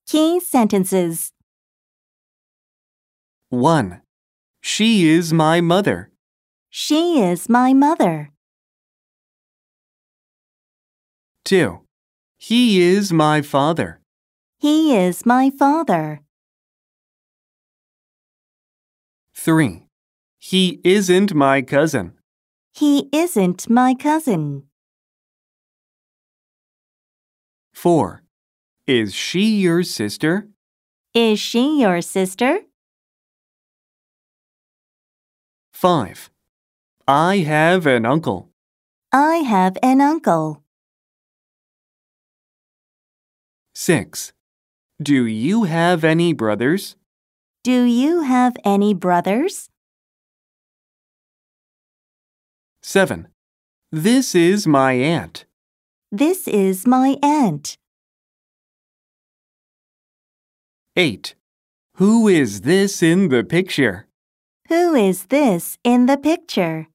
Key sentences. 1. She is my mother. She is my mother. 2. He is my father. He is my father. 3. He isn't my cousin. He isn't my cousin. 4. Is she your sister? Is she your sister? 5. I have an uncle. I have an uncle. 6. Do you have any brothers? Do you have any brothers? 7. This is my aunt. This is my aunt. 8. Who is this in the picture? Who is this in the picture?